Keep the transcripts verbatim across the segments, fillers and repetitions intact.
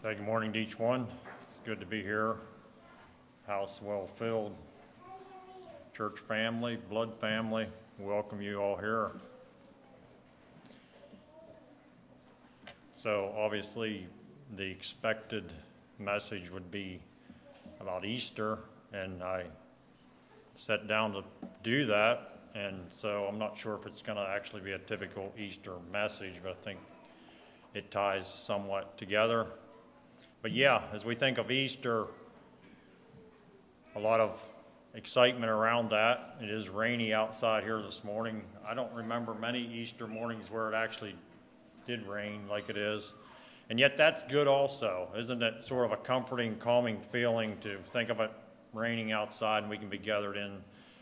Say good morning to each one. It's good to be here. House well filled. Church family, blood family, welcome you all here. So obviously the expected message would be about Easter, and I sat down to do that, and so I'm not sure if it's going to actually be a typical Easter message, but I think it ties somewhat together. But yeah, as we think of Easter, a lot of excitement around that. It is rainy outside here this morning. I don't remember many Easter mornings where it actually did rain like it is. And yet that's good also. Isn't it sort of a comforting, calming feeling to think of it raining outside and we can be gathered in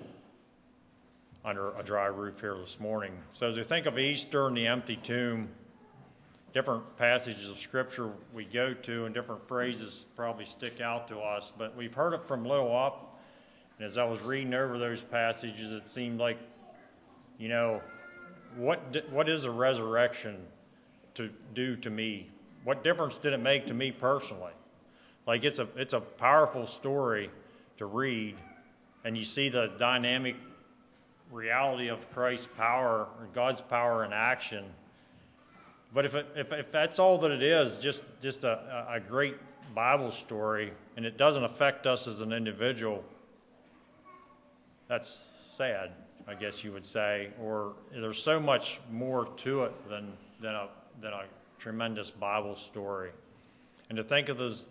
under a dry roof here this morning. So as we think of Easter and the empty tomb, different passages of Scripture we go to and different phrases probably stick out to us, but we've heard it from little up. And as I was reading over those passages, it seemed like, you know, what what is a resurrection to do to me? What difference did it make to me personally? Like it's a it's a powerful story to read, and you see the dynamic reality of Christ's power, or God's power in action. But if, it, if if that's all that it is, just just a, a great Bible story, and it doesn't affect us as an individual, that's sad, I guess you would say. Or there's so much more to it than than a than a tremendous Bible story. And to think of those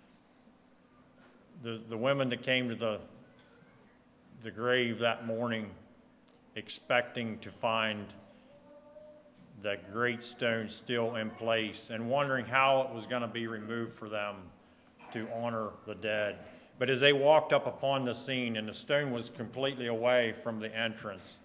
the the women that came to the the grave that morning, expecting to find the great stone still in place and wondering how it was going to be removed for them to honor the dead. But as they walked up upon the scene and the stone was completely away from the entrance,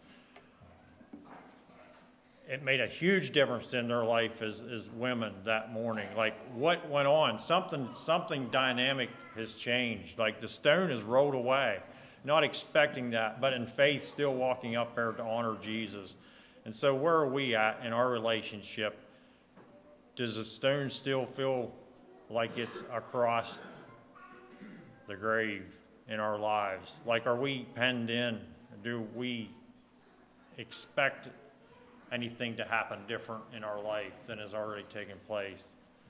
it made a huge difference in their life as, as women that morning. Like, what went on? Something, something dynamic has changed. Like, the stone is rolled away, not expecting that, but in faith still walking up there to honor Jesus. And so where are we at in our relationship? Does the stone still feel like it's across the grave in our lives? Like, are we penned in? Do we expect anything to happen different in our life than has already taken place?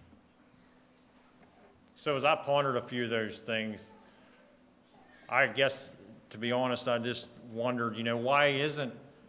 So as I pondered a few of those things, I guess, to be honest, I just wondered, you know, why isn't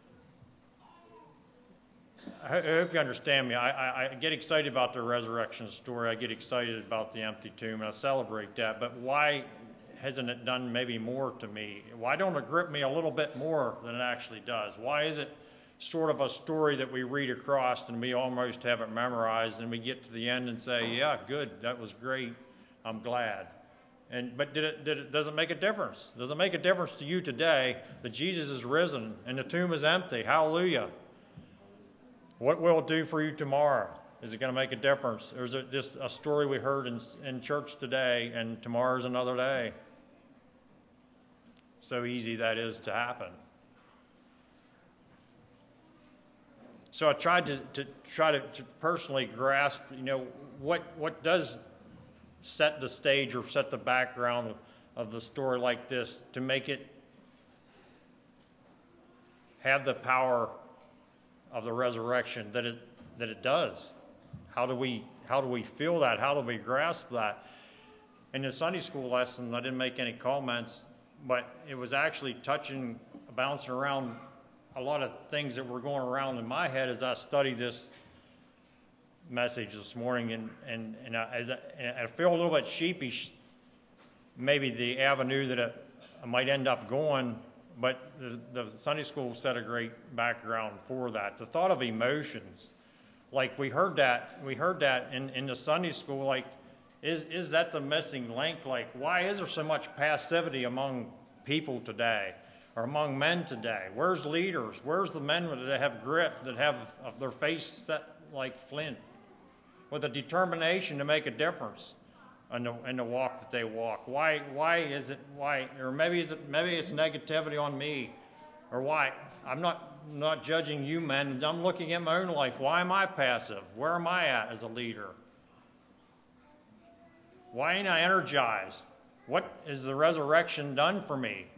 I hope you understand me. I, I, I get excited about the resurrection story. I get excited about the empty tomb, and I celebrate that. But why hasn't it done maybe more to me? Why don't it grip me a little bit more than it actually does? Why is it sort of a story that we read across and we almost have it memorized, and we get to the end and say, yeah, good, that was great, I'm glad. And but did it, did it, does it make a difference? Does it make a difference to you today that Jesus is risen and the tomb is empty? Hallelujah. What will it do for you tomorrow? Is it going to make a difference? Or is it just a story we heard in, in church today and tomorrow's another day? So easy that is to happen. So I tried to, to try to, to personally grasp, you know, what what does set the stage or set the background of, of the story like this to make it have the power of the resurrection that it that it does. How do we how do we feel that? How do we grasp that? In the Sunday school lesson, I didn't make any comments, but it was actually touching, bouncing around a lot of things that were going around in my head as I studied this message this morning, and and and I, as I, and I feel a little bit sheepish, maybe the avenue that it, I might end up going. But the, the Sunday school set a great background for that. The thought of emotions, like we heard that, we heard that in, in the Sunday school, like, is is that the missing link? Like, why is there so much passivity among people today, or among men today? Where's leaders? Where's the men that have grit, that have their face set like flint, with a determination to make a difference in the, in the walk that they walk? Why why is it why or maybe is it maybe it's negativity on me, or why I'm not not judging you men. I'm looking at my own life. Why am I passive? Where am I at as a leader? Why ain't I energized? What has the resurrection done for me?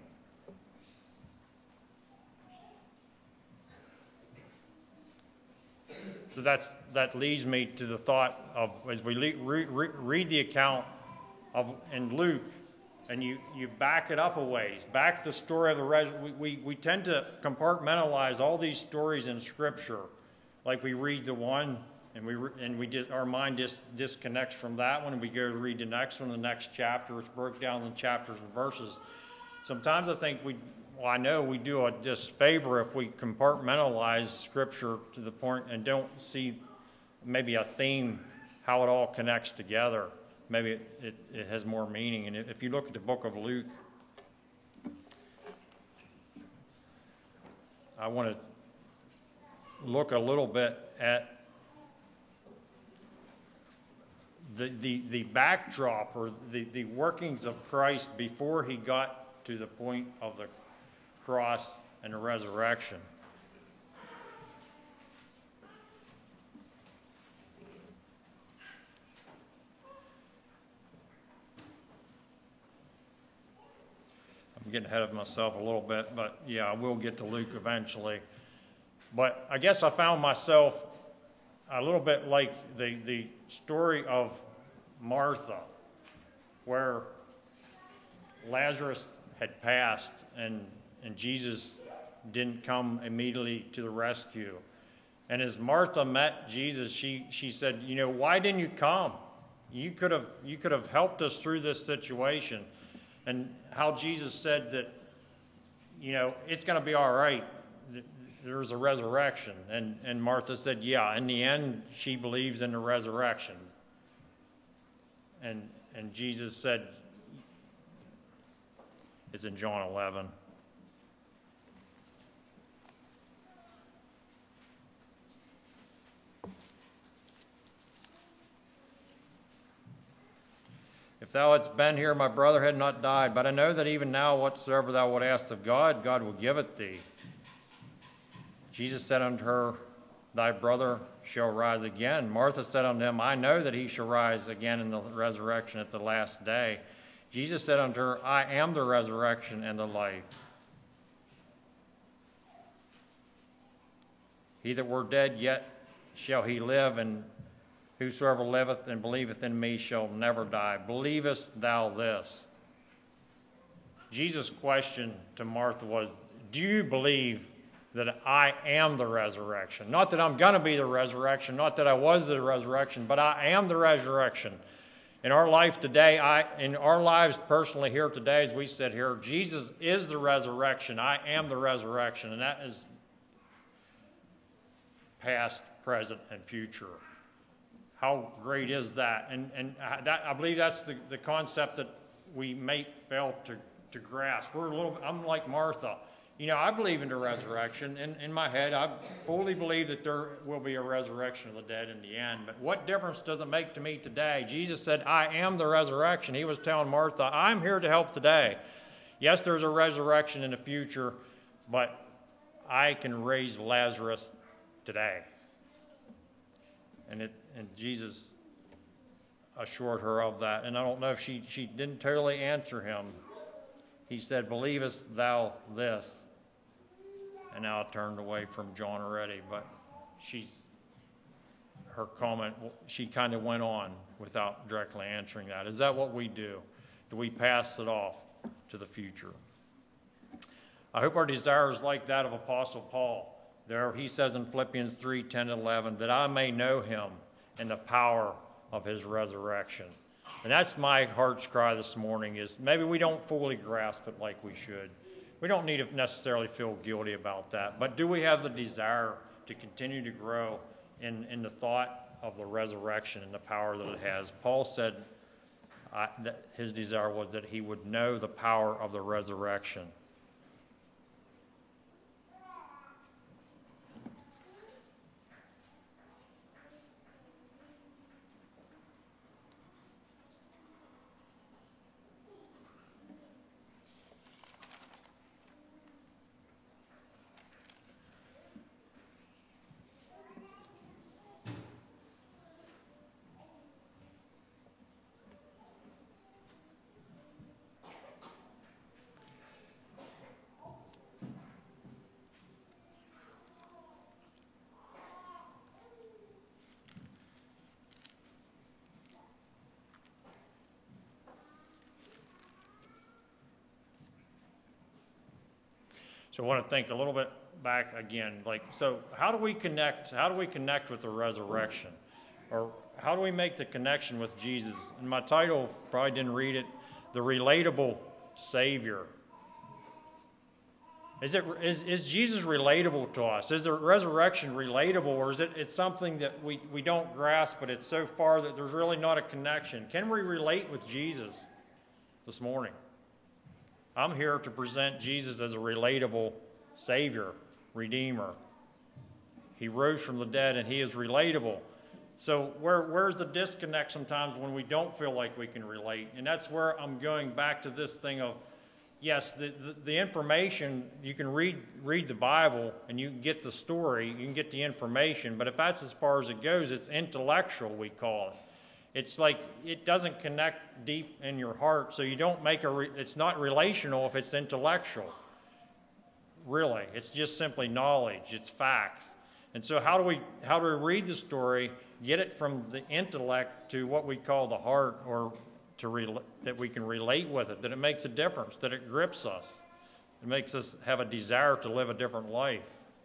So that's that leads me to the thought of, as we le- re- re- read the account of in Luke, and you, you back it up a ways, back the story of the res. We, we, we tend to compartmentalize all these stories in Scripture, like we read the one, and we re- and we just, our mind just disconnects from that one, and we go to read the next one, the next chapter. It's broke down in chapters and verses. Sometimes I think we, well, I know we do a disfavor if we compartmentalize Scripture to the point and don't see maybe a theme, how it all connects together. Maybe it, it, it has more meaning. And if you look at the book of Luke, I want to look a little bit at the, the, the backdrop or the, the workings of Christ before he got to the point of the cross and the resurrection. I'm getting ahead of myself a little bit, but yeah, I will get to Luke eventually. But I guess I found myself a little bit like the, the story of Martha, where Lazarus had passed and, and Jesus didn't come immediately to the rescue. And as Martha met Jesus, she, she said, you know, why didn't you come? You could have you could have helped us through this situation. And how Jesus said that, you know, it's going to be all right. There's a resurrection. And, and Martha said, yeah, in the end, she believes in the resurrection. And and Jesus said, it's in John eleven. If thou hadst been here, my brother had not died. But I know that even now whatsoever thou wilt ask of God, God will give it thee. Jesus said unto her, thy brother shall rise again. Martha said unto him, I know that he shall rise again in the resurrection at the last day. Jesus said unto her, I am the resurrection and the life. He that were dead, yet shall he live, and whosoever liveth and believeth in me shall never die. Believest thou this? Jesus' question to Martha was, do you believe that I am the resurrection? Not that I'm going to be the resurrection, not that I was the resurrection, but I am the resurrection. In our life today, I, in our lives personally here today, as we sit here, Jesus is the resurrection. I am the resurrection, and that is past, present, and future. How great is that? And and that, I believe that's the, the concept that we may fail to, to grasp. We're a little. I'm like Martha. You know, I believe in the resurrection. In, in my head, I fully believe that there will be a resurrection of the dead in the end. But what difference does it make to me today? Jesus said, I am the resurrection. He was telling Martha, I'm here to help today. Yes, there's a resurrection in the future, but I can raise Lazarus today. And it and Jesus assured her of that. And I don't know if she, she didn't totally answer him. He said, believest thou this? And now I turned away from John already, but she's her comment, she kind of went on without directly answering that. Is that what we do? Do we pass it off to the future? I hope our desire is like that of Apostle Paul. There he says in Philippians three, ten, and eleven, that I may know him and the power of his resurrection. And that's my heart's cry this morning, is maybe we don't fully grasp it like we should. We don't need to necessarily feel guilty about that. But do we have the desire to continue to grow in, in the thought of the resurrection and the power that it has? Paul said uh, that his desire was that he would know the power of the resurrection. So I want to think a little bit back again. Like, so how do we connect? How do we connect with the resurrection? Or how do we make the connection with Jesus? And my title, probably didn't read it, The Relatable Savior. Is it is, is Jesus relatable to us? Is the resurrection relatable, or is it it's something that we, we don't grasp, but it's so far that there's really not a connection? Can we relate with Jesus this morning? I'm here to present Jesus as a relatable Savior, Redeemer. He rose from the dead, and he is relatable. So where where's the disconnect sometimes when we don't feel like we can relate? And that's where I'm going back to this thing of, yes, the, the, the information, you can read read the Bible and you can get the story, you can get the information, but if that's as far as it goes, it's intellectual, we call it. It's like it doesn't connect deep in your heart, so you don't make a, re, it's not relational if it's intellectual. Really, it's just simply knowledge, it's facts. And so how do we how do we read the story, get it from the intellect to what we call the heart, or to re, that we can relate with it, that it makes a difference, that it grips us, it makes us have a desire to live a different life.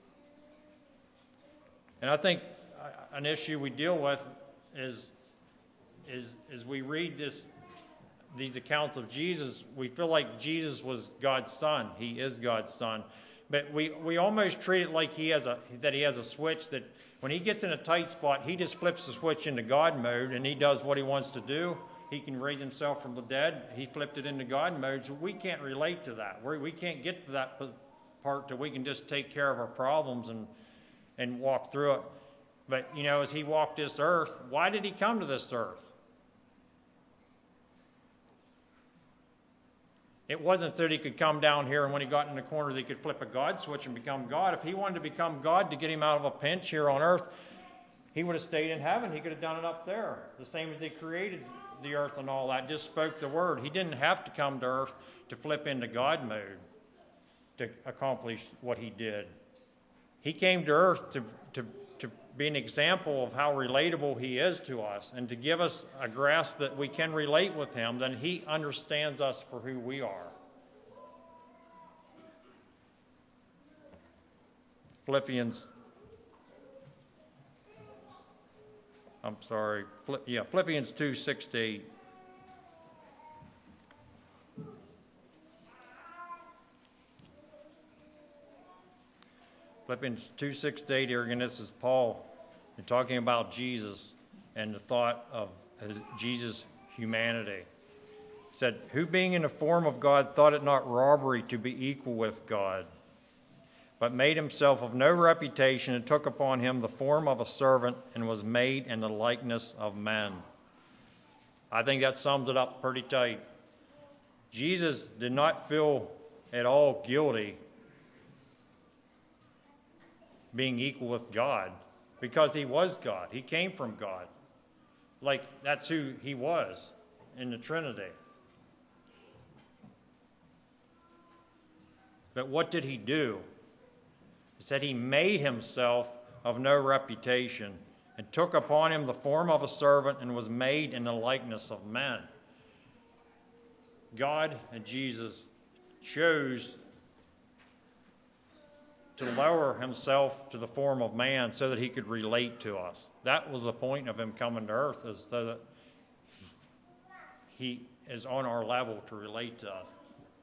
And I think an issue we deal with is is is we read this these accounts of Jesus, we feel like Jesus was God's son. He is God's son. But we, we almost treat it like he has a that he has a switch that when he gets in a tight spot, he just flips the switch into God mode and he does what he wants to do. He can raise himself from the dead. He flipped it into God mode. So we can't relate to that. We're, we can't get to that part that we can just take care of our problems and and walk through it. But, you know, as he walked this earth, why did he come to this earth? It wasn't that he could come down here and when he got in the corner that he could flip a God switch and become God. If he wanted to become God to get him out of a pinch here on earth, he would have stayed in heaven. He could have done it up there. The same as he created the earth and all that, just spoke the word. He didn't have to come to earth to flip into God mode to accomplish what he did. He came to earth to, to, to be an example of how relatable he is to us and to give us a grasp that we can relate with him, then he understands us for who we are. Philippians, I'm sorry, yeah, Philippians two, six to eight. Philippians two, six to eight here again, this is Paul talking about Jesus and the thought of Jesus' humanity. He said, who being in the form of God thought it not robbery to be equal with God, but made himself of no reputation and took upon him the form of a servant and was made in the likeness of men. I think that sums it up pretty tight. Jesus did not feel at all guilty being equal with God, because he was God. He came from God. Like, that's who he was in the Trinity. But what did he do? He said he made himself of no reputation and took upon him the form of a servant and was made in the likeness of men. God and Jesus chose to lower himself to the form of man so that he could relate to us. That was the point of him coming to earth, is so that he is on our level to relate to us.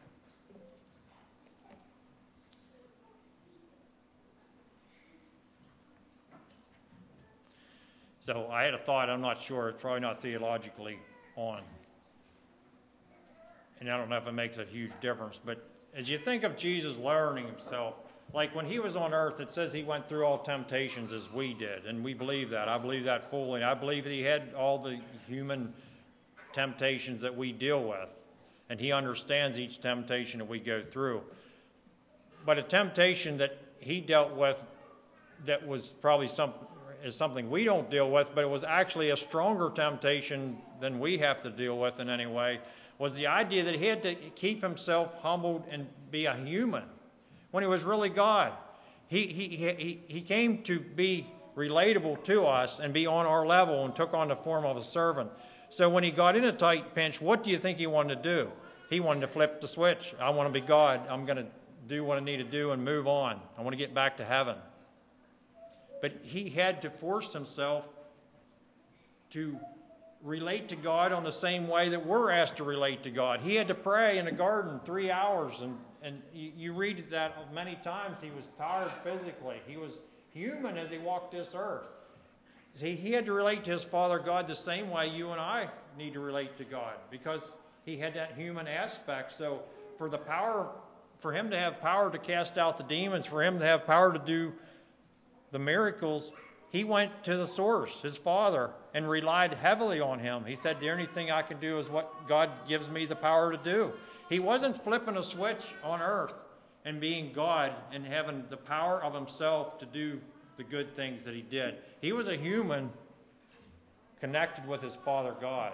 So I had a thought, I'm not sure, it's probably not theologically on. And I don't know if it makes a huge difference, but as you think of Jesus learning himself, like when he was on earth, it says he went through all temptations as we did, and we believe that. I believe that fully. I believe that he had all the human temptations that we deal with, and he understands each temptation that we go through. But a temptation that he dealt with that was probably some, is something we don't deal with, but it was actually a stronger temptation than we have to deal with in any way, was the idea that he had to keep himself humbled and be a human when he was really God. He, he, he, he came to be relatable to us and be on our level and took on the form of a servant. So when he got in a tight pinch, what do you think he wanted to do? He wanted to flip the switch. I want to be God. I'm going to do what I need to do and move on. I want to get back to heaven. But he had to force himself to relate to God on the same way that we're asked to relate to God. He had to pray in the garden three hours, and, and you, you read that many times. He was tired physically. He was human as he walked this earth. See, he had to relate to his Father God the same way you and I need to relate to God, because he had that human aspect. So for the power, for him to have power to cast out the demons, for him to have power to do the miracles, he went to the source, his Father, and relied heavily on him. He said, the only thing I can do is what God gives me the power to do. He wasn't flipping a switch on earth and being God and having the power of himself to do the good things that he did. He was a human connected with his Father God.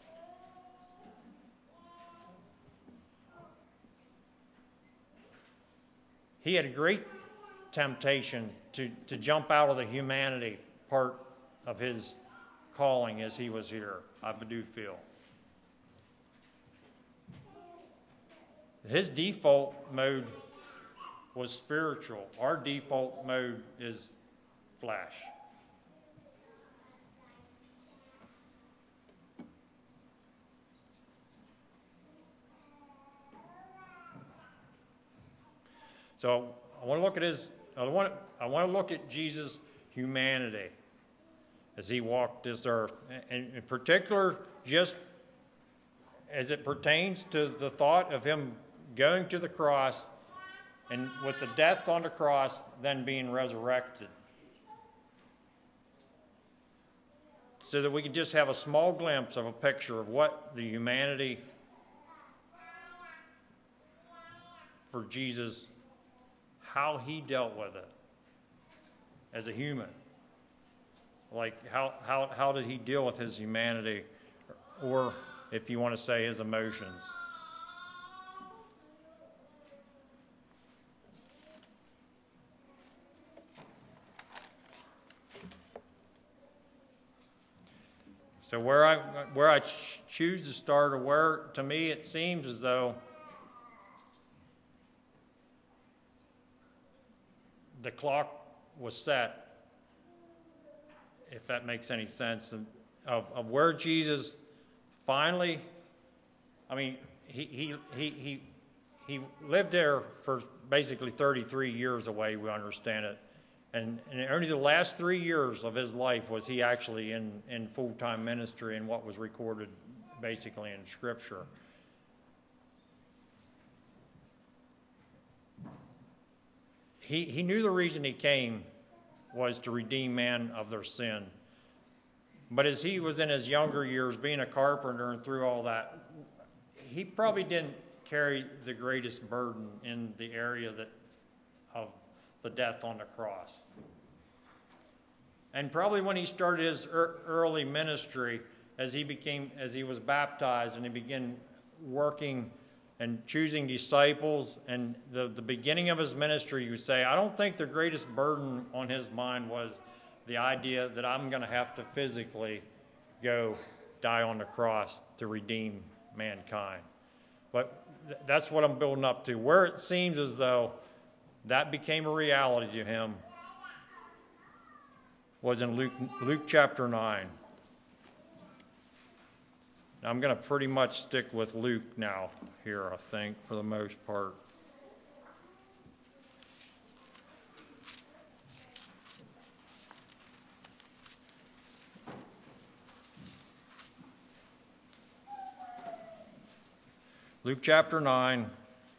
He had a great temptation to, to jump out of the humanity part of his calling as he was here, I do feel. His default mode was spiritual. Our default mode is flesh. So I want to look at his. I want. I want to look at Jesus' humanity as he walked this earth, and in particular, just as it pertains to the thought of him going to the cross, and with the death on the cross, then being resurrected, so that we can just have a small glimpse of a picture of what the humanity for Jesus, how he dealt with it as a human. Like how, how, how did he deal with his humanity, or if you want to say his emotions. So where I where I ch- choose to start, or where to me it seems as though the clock was set, if that makes any sense, of, of where Jesus finally, I mean, he he he he he lived there for basically thirty-three years away, we understand it. And, and only the last three years of his life was he actually in, in full-time ministry in what was recorded basically in Scripture. He, he knew the reason he came was to redeem man of their sin. But as he was in his younger years, being a carpenter and through all that, he probably didn't carry the greatest burden in the area that of the death on the cross. And probably when he started his er- early ministry, as he became, as he was baptized and he began working and choosing disciples, and the, the beginning of his ministry, you say, I don't think the greatest burden on his mind was the idea that I'm going to have to physically go die on the cross to redeem mankind. But th- that's what I'm building up to. Where it seems as though that became a reality to him was in Luke, Luke chapter nine. I'm going to pretty much stick with Luke now here, I think, for the most part. Luke chapter nine.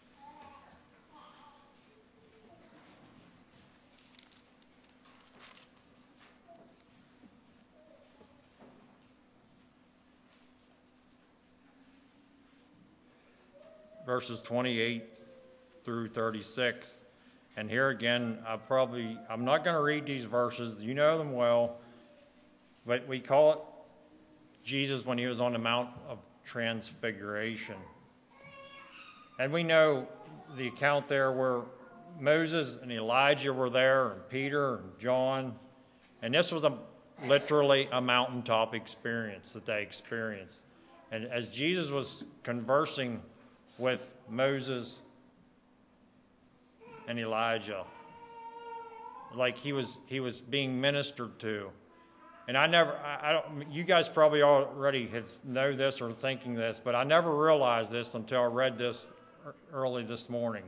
Verses twenty-eight through thirty-six. And here again, I probably, I'm not going to read these verses. You know them well. But we call it Jesus when he was on the Mount of Transfiguration. And we know the account there where Moses and Elijah were there, and Peter and John. And this was a literally a mountaintop experience that they experienced. And as Jesus was conversing with Moses and Elijah. Like he was he was being ministered to. And I never, I, I don't, you guys probably already have know this or thinking this, but I never realized this until I read this early this morning.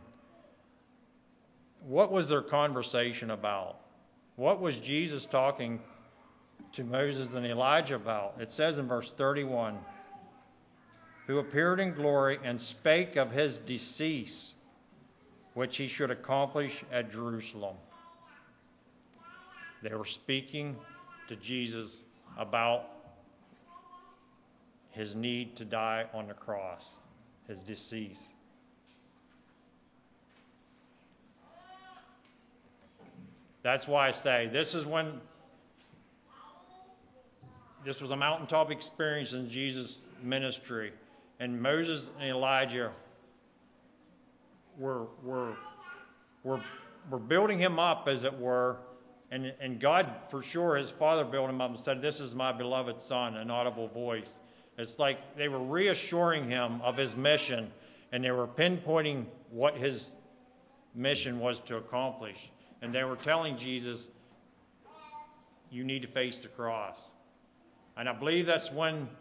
What was their conversation about? What was Jesus talking to Moses and Elijah about? It says in verse thirty-one, who appeared in glory and spake of his decease, which he should accomplish at Jerusalem. They were speaking to Jesus about his need to die on the cross, his decease. That's why I say this is when this was a mountaintop experience in Jesus' ministry, and Moses and Elijah were were were were building him up, as it were, and and God, for sure, his Father built him up and said, "This is my beloved Son," an audible voice. It's like they were reassuring him of his mission, and they were pinpointing what his mission was to accomplish. And they were telling Jesus, you need to face the cross. And I believe that's when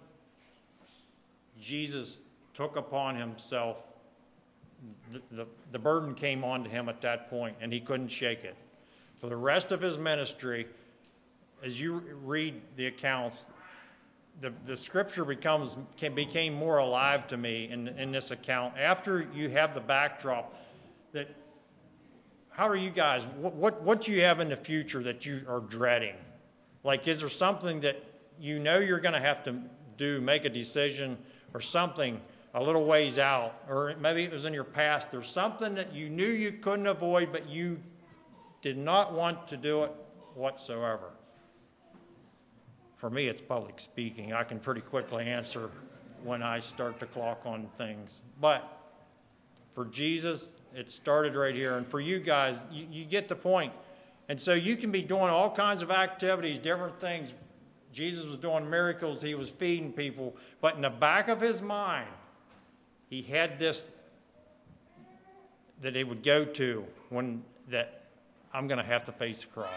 Jesus took upon himself, the, the, the burden came onto him at that point, and he couldn't shake it. For the rest of his ministry, as you read the accounts, the, the scripture becomes can, became more alive to me in, in this account. After you have the backdrop that, how are you guys, what, what, what do you have in the future that you are dreading? Like, is there something that you know you're going to have to do, make a decision, or something a little ways out, or maybe it was in your past, there's something that you knew you couldn't avoid, but you did not want to do it whatsoever? For me, it's public speaking. I can pretty quickly answer when I start to clock on things. But for Jesus, it started right here. And for you guys, you, you get the point. And so you can be doing all kinds of activities, different things. Jesus was doing miracles. He was feeding people. But in the back of his mind, he had this that he would go to when that I'm going to have to face the cross.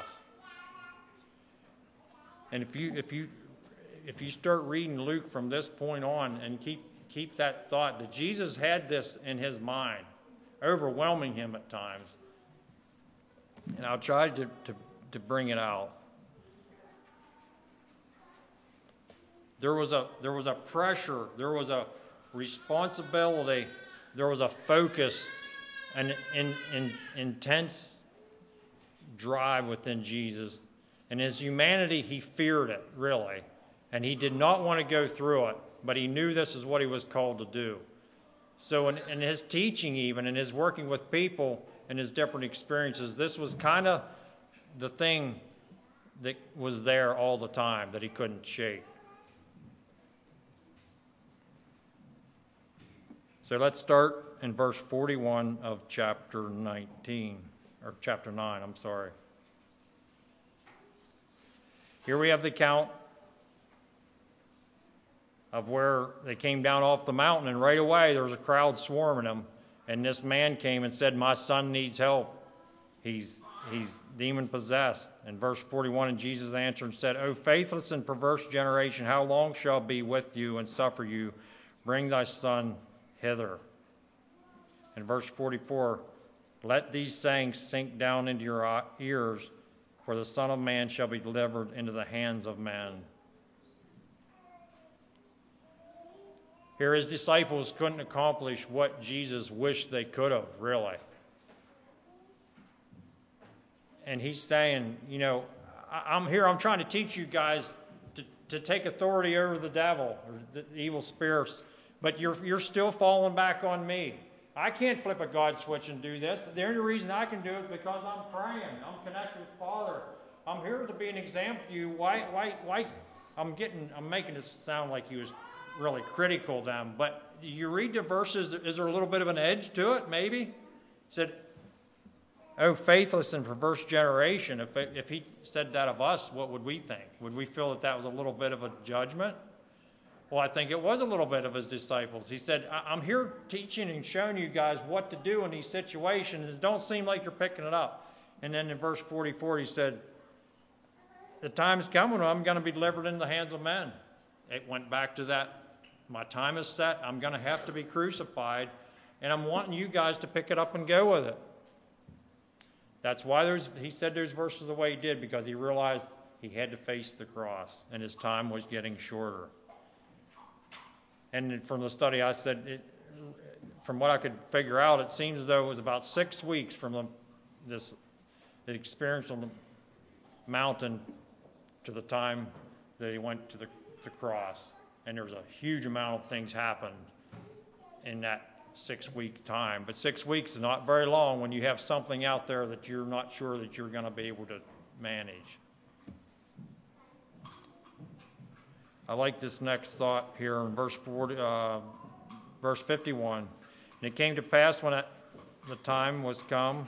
And if you if you if you start reading Luke from this point on and keep keep that thought that Jesus had this in his mind, overwhelming him at times. And I'll try to, to, to bring it out. There was a there was a pressure, there was a responsibility, there was a focus, an in, in, intense drive within Jesus. And his humanity, he feared it, really. And he did not want to go through it, but he knew this is what he was called to do. So in, in his teaching even, in his working with people, and his different experiences, this was kind of the thing that was there all the time that he couldn't shake. So let's start in verse forty-one of chapter nineteen, or chapter nine, I'm sorry. Here we have the account of where they came down off the mountain, and right away there was a crowd swarming them, and this man came and said, my son needs help. He's he's demon possessed. In verse forty-one, and Jesus answered and said, O faithless and perverse generation, how long shall I be with you and suffer you? Bring thy son hither. In verse forty-four, let these sayings sink down into your ears, for the Son of Man shall be delivered into the hands of men. Here his disciples couldn't accomplish what Jesus wished they could have, really. And he's saying, you know, I'm here, I'm trying to teach you guys to, to take authority over the devil or the evil spirits, but you're you're still falling back on me. I can't flip a God switch and do this. The only reason I can do it is because I'm praying. I'm connected with the Father. I'm here to be an example to you. Why, why, why? I'm getting, I'm making it sound like he was really critical of them. But you read the verses, is there a little bit of an edge to it? Maybe. He said, "Oh, faithless and perverse generation." If it, if he said that of us, what would we think? Would we feel that that was a little bit of a judgment? Well, I think it was a little bit of his disciples. He said, I'm here teaching and showing you guys what to do in these situations. It don't seem like you're picking it up. And then in verse forty-four, he said, the time's coming when I'm going to be delivered into the hands of men. It went back to that. My time is set. I'm going to have to be crucified. And I'm wanting you guys to pick it up and go with it. That's why there's, he said there's verses the way he did, because he realized he had to face the cross and his time was getting shorter. And from the study, I said, it, from what I could figure out, it seems as though it was about six weeks from the, this the experience on the mountain to the time that he went to the, the cross. And there was a huge amount of things happened in that six-week time. But six weeks is not very long when you have something out there that you're not sure that you're going to be able to manage. I like this next thought here in verse forty, uh, verse fifty-one. And it came to pass when it, the time was come.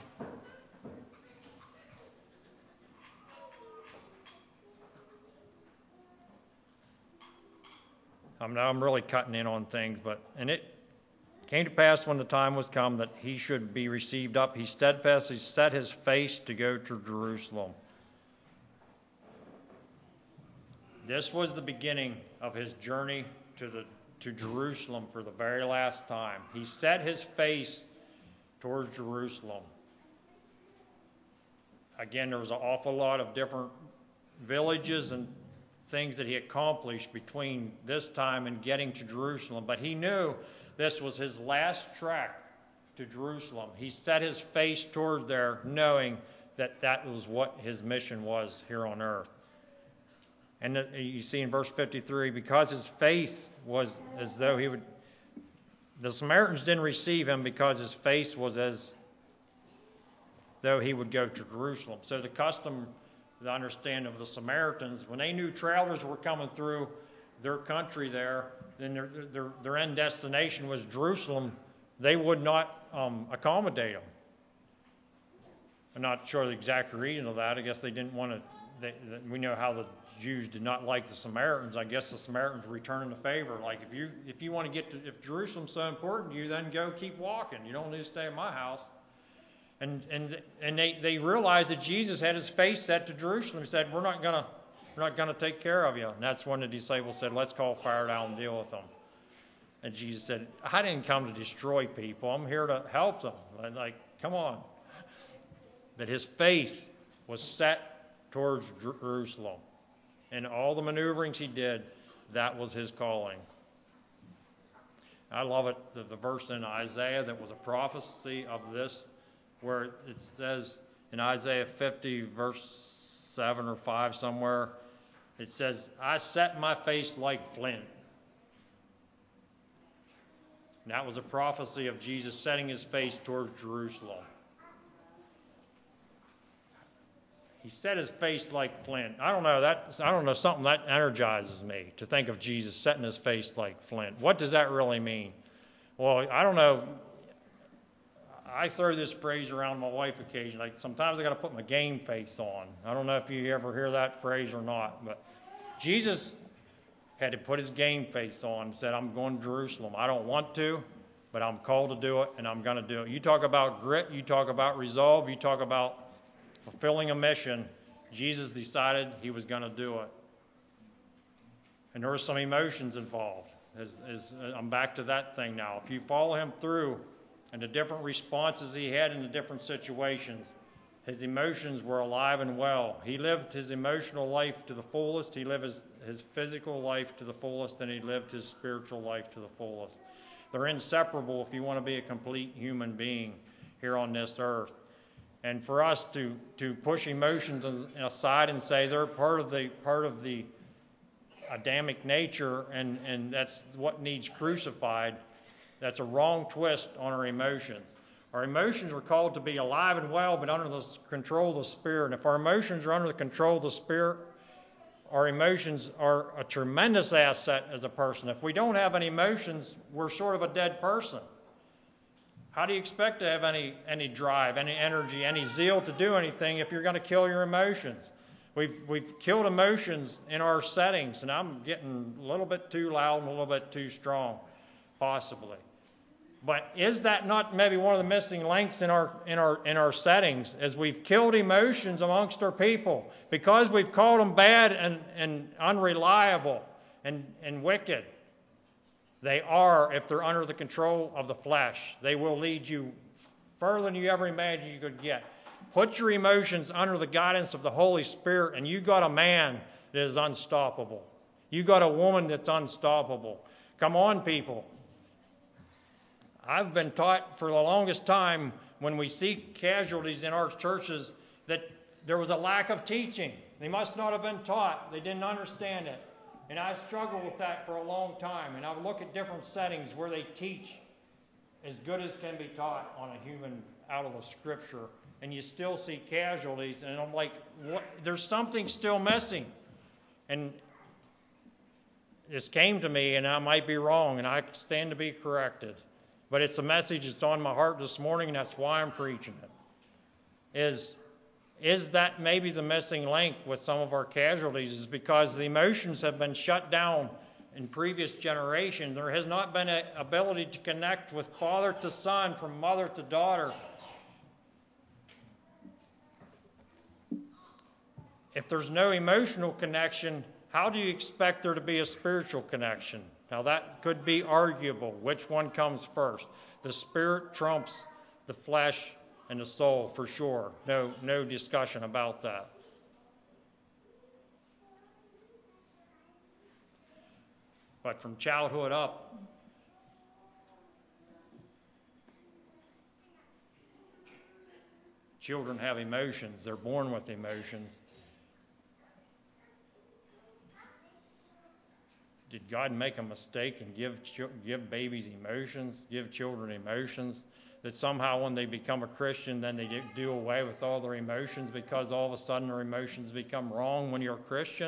I'm now I'm really cutting in on things, but and it came to pass when the time was come that he should be received up. He steadfastly set his face to go to Jerusalem. This was the beginning of his journey to the to Jerusalem for the very last time. He set his face towards Jerusalem. Again, there was an awful lot of different villages and things that he accomplished between this time and getting to Jerusalem, but he knew this was his last trek to Jerusalem. He set his face toward there, knowing that that was what his mission was here on earth. And you see in verse fifty-three, because his face was as though he would, the Samaritans didn't receive him because his face was as though he would go to Jerusalem. So the custom, the understanding of the Samaritans, when they knew travelers were coming through their country there, then their, their, their end destination was Jerusalem, they would not um, accommodate them. I'm not sure the exact reason of that. I guess they didn't want to, they, we know how the Jews did not like the Samaritans. I guess the Samaritans were returning the favor. Like, if you if you want to get to, if Jerusalem's so important to you, then go keep walking. You don't need to stay at my house. And and and they, they realized that Jesus had his face set to Jerusalem. He said, we're not gonna we're not gonna take care of you. And that's when the disciples said, let's call fire down and deal with them. And Jesus said, I didn't come to destroy people. I'm here to help them. Like, come on. But his face was set towards Jerusalem. And all the maneuverings he did, that was his calling. I love it, the, the verse in Isaiah that was a prophecy of this, where it says in Isaiah fifty, verse seven or five somewhere, it says, I set my face like flint. And that was a prophecy of Jesus setting his face towards Jerusalem. He set his face like flint. I don't know, that I don't know, something that energizes me to think of Jesus setting his face like flint. What does that really mean? Well, I don't know. I throw this phrase around my wife occasionally. Like, sometimes I got to put my game face on. I don't know if you ever hear that phrase or not, but Jesus had to put his game face on and said, I'm going to Jerusalem. I don't want to, but I'm called to do it, and I'm going to do it. You talk about grit, you talk about resolve, you talk about fulfilling a mission. Jesus decided he was going to do it. And there were some emotions involved. As, as, I'm back to that thing now. If you follow him through and the different responses he had in the different situations, his emotions were alive and well. He lived his emotional life to the fullest. He lived his, his physical life to the fullest, and he lived his spiritual life to the fullest. They're inseparable if you want to be a complete human being here on this earth. And for us to, to push emotions aside and say they're part of the part of the Adamic nature, and, and that's what needs crucified, that's a wrong twist on our emotions. Our emotions are called to be alive and well, but under the control of the Spirit. And if our emotions are under the control of the Spirit, our emotions are a tremendous asset as a person. If we don't have any emotions, we're sort of a dead person. How do you expect to have any, any drive, any energy, any zeal to do anything if you're going to kill your emotions? We've, we've killed emotions in our settings, and I'm getting a little bit too loud and a little bit too strong, possibly. But is that not maybe one of the missing links in our in our in our settings? As we've killed emotions amongst our people because we've called them bad and, and unreliable and, and wicked. They are, if they're under the control of the flesh, they will lead you further than you ever imagined you could get. Put your emotions under the guidance of the Holy Spirit, and you got a man that is unstoppable. You got a woman that's unstoppable. Come on, people. I've been taught for the longest time when we see casualties in our churches that there was a lack of teaching. They must not have been taught. They didn't understand it. And I've struggled with that for a long time. And I look at different settings where they teach as good as can be taught on a human out of the Scripture. And you still see casualties. And I'm like, what? There's something still missing. And this came to me, and I might be wrong, and I stand to be corrected. But it's a message that's on my heart this morning, and that's why I'm preaching it. Is, is that maybe the missing link with some of our casualties is because the emotions have been shut down in previous generations. There has not been an ability to connect with father to son, from mother to daughter. If there's no emotional connection, how do you expect there to be a spiritual connection? Now that could be arguable. Which one comes first? The spirit trumps the flesh and the soul, for sure. No, no discussion about that. But from childhood up, children have emotions. They're born with emotions. Did God make a mistake and give give babies emotions, give children emotions, that somehow when they become a Christian, then they do away with all their emotions because all of a sudden their emotions become wrong when you're a Christian?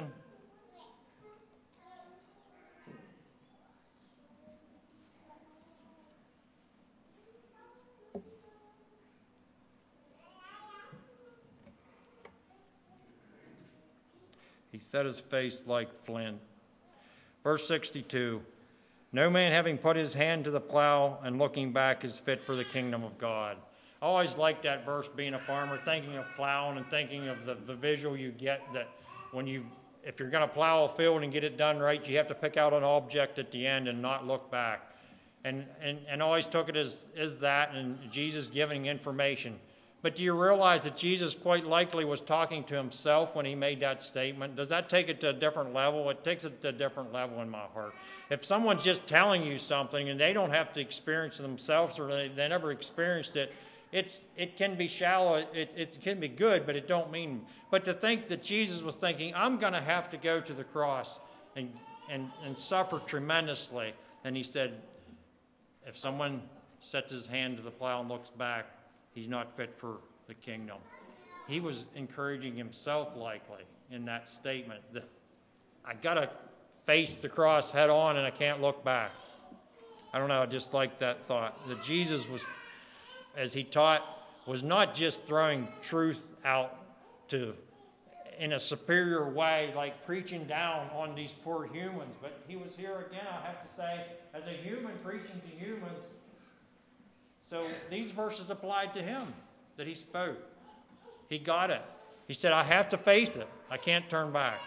He set his face like flint. Verse sixty-two, no man having put his hand to the plow and looking back is fit for the kingdom of God. I always liked that verse, being a farmer, thinking of plowing and thinking of the, the visual you get that when you, if you're going to plow a field and get it done right, you have to pick out an object at the end and not look back. And, and, and always took it as, as that, and Jesus giving information. But do you realize that Jesus quite likely was talking to himself when he made that statement? Does that take it to a different level? It takes it to a different level in my heart. If someone's just telling you something and they don't have to experience it themselves, or they, they never experienced it, it's it can be shallow, it, it can be good, but it don't mean. But to think that Jesus was thinking, I'm going to have to go to the cross and, and, and suffer tremendously. And he said, if someone sets his hand to the plow and looks back, he's not fit for the kingdom. He was encouraging himself likely in that statement that I got to face the cross head on and I can't look back. I don't know, I just like that thought. That Jesus was, as he taught, was not just throwing truth out to in a superior way, like preaching down on these poor humans, but he was here again, I have to say, as a human preaching to humans. So these verses applied to him that he spoke. He got it. He said, I have to face it. I can't turn back.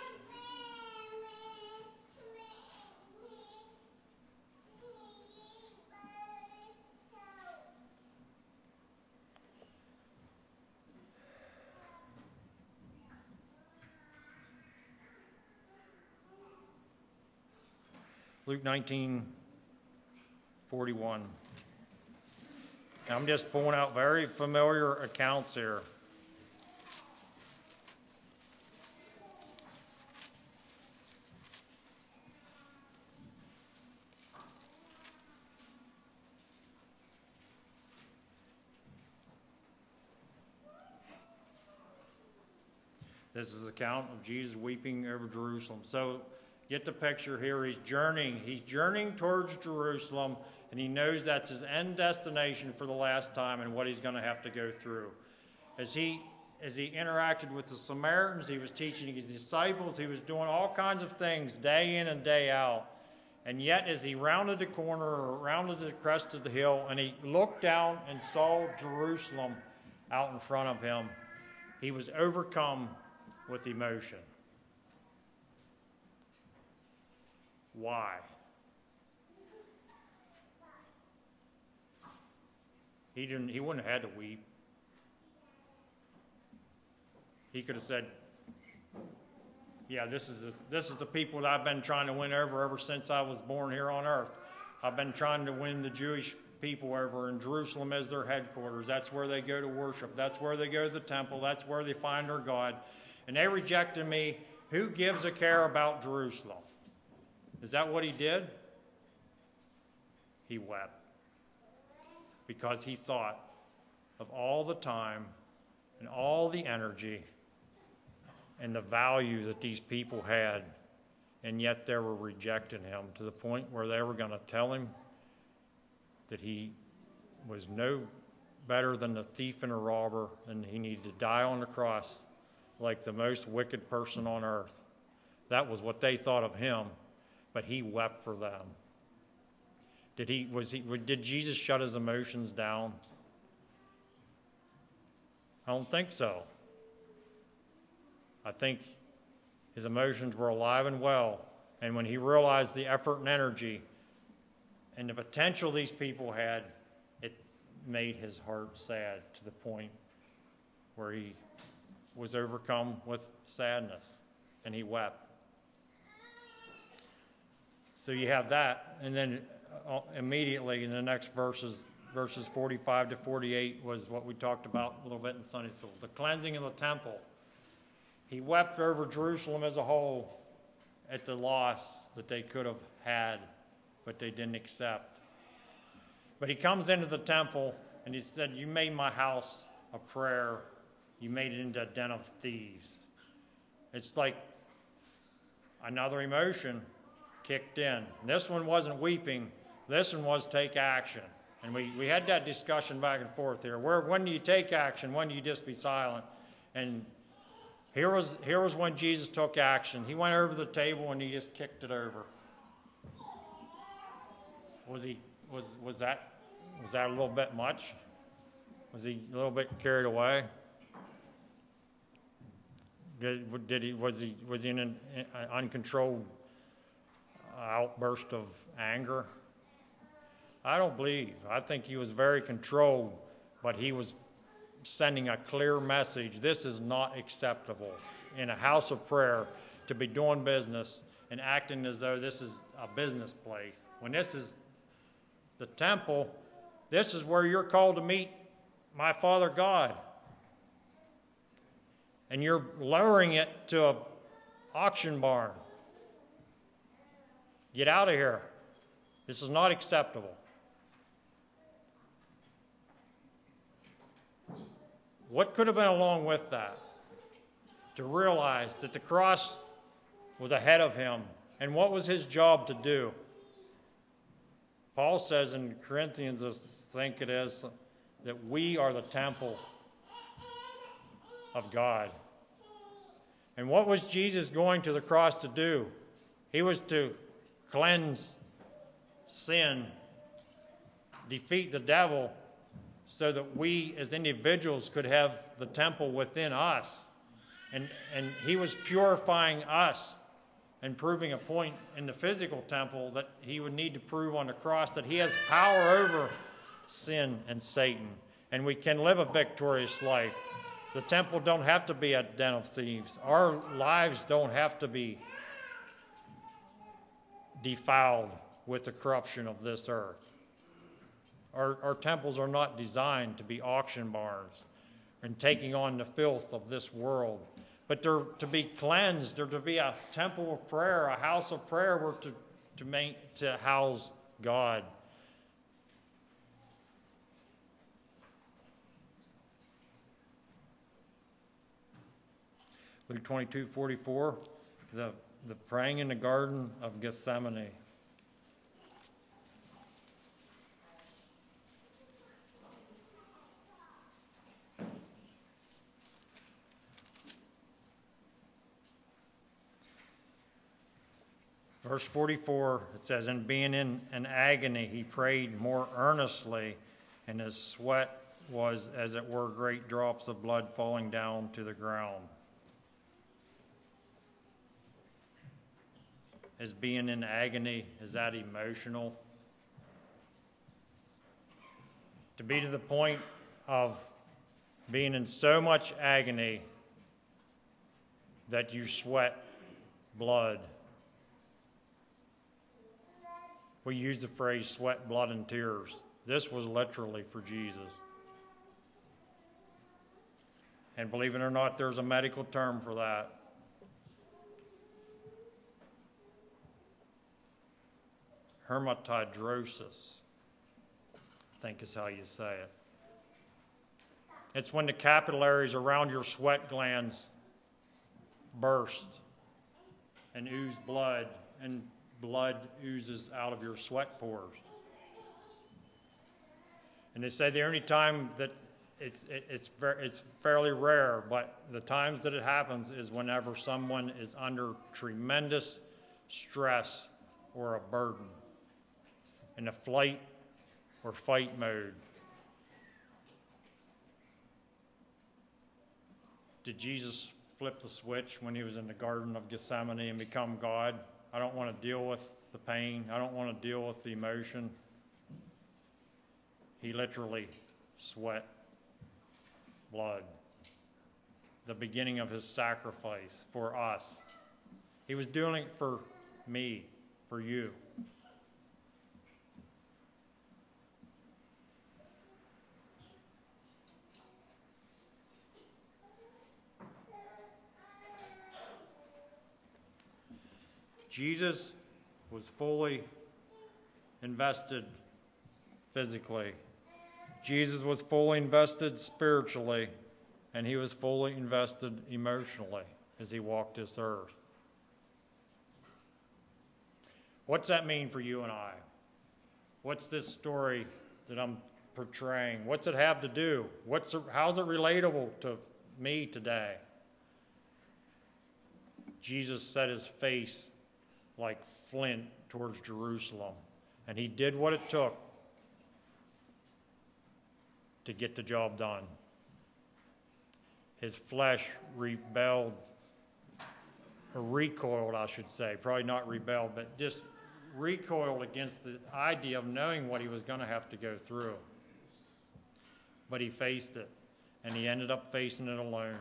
Luke nineteen forty-one. I'm just pulling out very familiar accounts here. This is an account of Jesus weeping over Jerusalem. So get the picture here. He's journeying. He's journeying towards Jerusalem, and he knows that's his end destination for the last time and what he's going to have to go through. As he as he interacted with the Samaritans, he was teaching his disciples, he was doing all kinds of things day in and day out. And yet, as he rounded the corner or rounded the crest of the hill, and he looked down and saw Jerusalem out in front of him, he was overcome with emotion. Why? He didn't. He wouldn't have had to weep. He could have said, yeah, this is the, this is the people that I've been trying to win over ever since I was born here on earth. I've been trying to win the Jewish people over, in Jerusalem as their headquarters. That's where they go to worship. That's where they go to the temple. That's where they find their God. And they rejected me. Who gives a care about Jerusalem? Is that what he did? He wept. Because he thought of all the time and all the energy and the value that these people had, and yet they were rejecting him to the point where they were going to tell him that he was no better than a thief and a robber, and he needed to die on the cross like the most wicked person on earth. That was what they thought of him, but he wept for them. Did he? Was he? Did Jesus shut his emotions down? I don't think so. I think his emotions were alive and well, and when he realized the effort and energy and the potential these people had, it made his heart sad to the point where he was overcome with sadness, and he wept. So you have that, and then uh, immediately in the next verses, verses forty-five to forty-eight was what we talked about a little bit in Sunday school, the cleansing of the temple. He wept over Jerusalem as a whole at the loss that they could have had, but they didn't accept. But he comes into the temple and he said, you made my house a prayer. You made it into a den of thieves. It's like another emotion kicked in. This one wasn't weeping. This one was take action. And we, we had that discussion back and forth here. Where, when do you take action? When do you just be silent? And Here was here was when Jesus took action. He went over to the table and he just kicked it over. Was he was was that was that a little bit much? Was he a little bit carried away? Did, did he was he was he in an uncontrolled outburst of anger? I don't believe. I think he was very controlled, but he was sending a clear message. This is not acceptable in a house of prayer to be doing business and acting as though this is a business place. When this is the temple, this is where you're called to meet my Father God. And you're lowering it to an auction barn. Get out of here. This is not acceptable. What could have been along with that? To realize that the cross was ahead of him. And what was his job to do? Paul says in Corinthians, I think it is, that we are the temple of God. And what was Jesus going to the cross to do? He was to cleanse sin, defeat the devil, so that we as individuals could have the temple within us. And, and he was purifying us and proving a point in the physical temple that he would need to prove on the cross that he has power over sin and Satan. And we can live a victorious life. The temple don't have to be a den of thieves. Our lives don't have to be defiled with the corruption of this earth. Our, our temples are not designed to be auction barns and taking on the filth of this world. But they're to be cleansed. They're to be a temple of prayer, a house of prayer. We're to, to, make, to house God. Luke twenty-two forty-four, the, the praying in the Garden of Gethsemane. Verse forty-four, it says, and being in an agony, he prayed more earnestly, and his sweat was, as it were, great drops of blood falling down to the ground. Is being in agony, is that emotional? To be to the point of being in so much agony that you sweat blood. We use the phrase sweat, blood, and tears. This was literally for Jesus. And believe it or not, there's a medical term for that. Hematidrosis, I think is how you say it. It's when the capillaries around your sweat glands burst and ooze blood, and blood oozes out of your sweat pores. And they say the only time that it's it, it's it's fairly rare, but the times that it happens is whenever someone is under tremendous stress or a burden, in a flight or fight mode. Did Jesus flip the switch when he was in the Garden of Gethsemane and become God? I don't want to deal with the pain. I don't want to deal with the emotion. He literally sweat blood. The beginning of his sacrifice for us. He was doing it for me, for you. Jesus was fully invested physically. Jesus was fully invested spiritually, and he was fully invested emotionally as he walked this earth. What's that mean for you and I? What's this story that I'm portraying? What's it have to do? What's it, how's it relatable to me today? Jesus set his face like flint towards Jerusalem, and he did what it took to get the job done. His flesh rebelled, or recoiled, I should say, probably not rebelled, but just recoiled against the idea of knowing what he was going to have to go through. But he faced it, and he ended up facing it alone.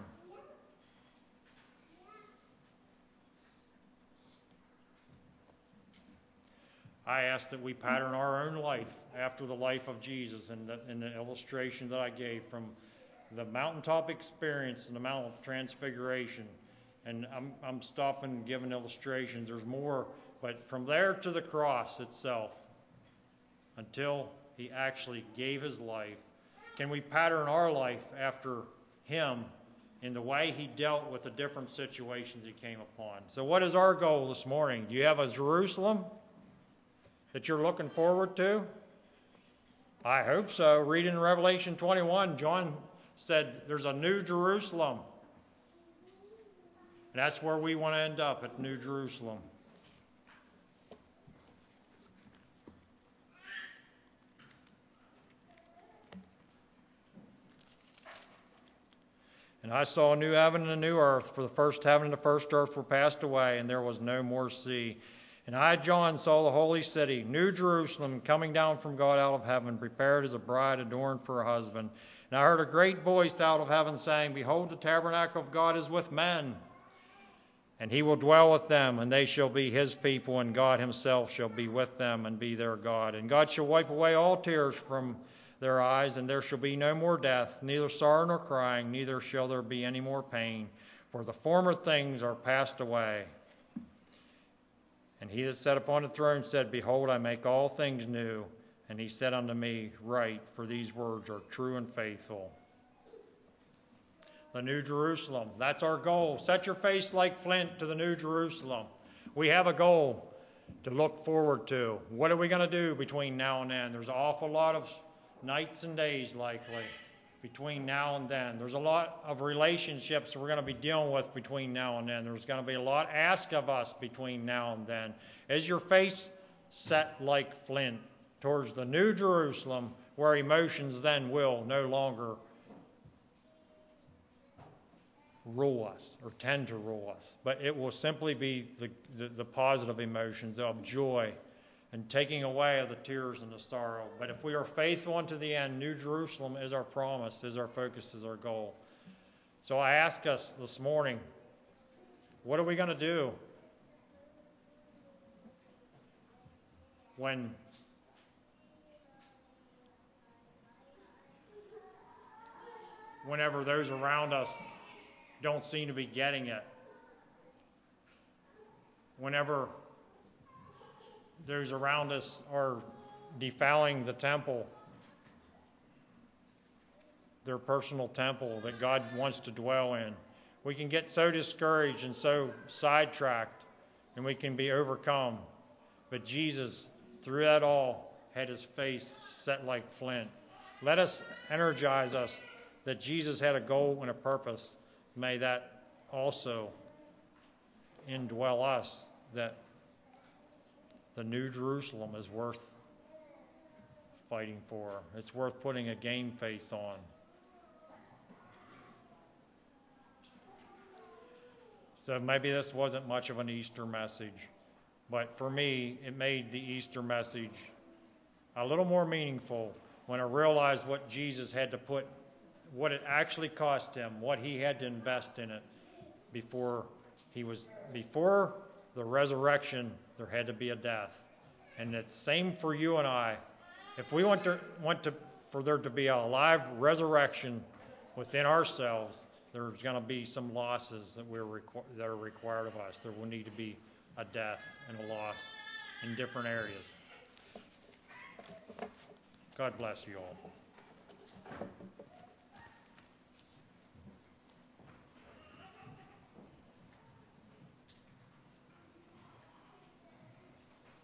I ask that we pattern our own life after the life of Jesus, and the, in the illustration that I gave from the mountaintop experience and the Mount of Transfiguration. And I'm, I'm stopping giving illustrations. There's more, but from there to the cross itself, until he actually gave his life, can we pattern our life after him in the way he dealt with the different situations he came upon? So what is our goal this morning? Do you have a Jerusalem that you're looking forward to? I hope so. Reading Revelation twenty-one, John said there's a new Jerusalem. And that's where we want to end up, at New Jerusalem. And I saw a new heaven and a new earth, for the first heaven and the first earth were passed away, and there was no more sea. And I, John, saw the holy city, New Jerusalem, coming down from God out of heaven, prepared as a bride adorned for her husband. And I heard a great voice out of heaven saying, Behold, the tabernacle of God is with men, and he will dwell with them, and they shall be his people, and God himself shall be with them and be their God. And God shall wipe away all tears from their eyes, and there shall be no more death, neither sorrow nor crying, neither shall there be any more pain, for the former things are passed away. And he that sat upon the throne said, Behold, I make all things new. And he said unto me, Write, for these words are true and faithful. The New Jerusalem, that's our goal. Set your face like flint to the New Jerusalem. We have a goal to look forward to. What are we going to do between now and then? There's an awful lot of nights and days likely. between now and then. There's a lot of relationships we're going to be dealing with between now and then. There's going to be a lot asked of us between now and then. Is your face set like flint towards the New Jerusalem, where emotions then will no longer rule us or tend to rule us, but it will simply be the, the, the positive emotions of joy and taking away of the tears and the sorrow. But if we are faithful unto the end, New Jerusalem is our promise, is our focus, is our goal. So I ask us this morning, what are we going to do when whenever those around us don't seem to be getting it? Whenever those around us are defiling the temple, their personal temple that God wants to dwell in. We can get so discouraged and so sidetracked, and we can be overcome. But Jesus, through that all, had his face set like flint. Let us energize us that Jesus had a goal and a purpose. May that also indwell us, that the New Jerusalem is worth fighting for. It's worth putting a game face on. So maybe this wasn't much of an Easter message, but for me, it made the Easter message a little more meaningful when I realized what Jesus had to put, what it actually cost him, what he had to invest in it before he was, before the resurrection, there had to be a death. And it's the same for you and I. If we want to want to for there to be a live resurrection within ourselves, there's going to be some losses that we're requ- that are required of us. There will need to be a death and a loss in different areas. God bless you all.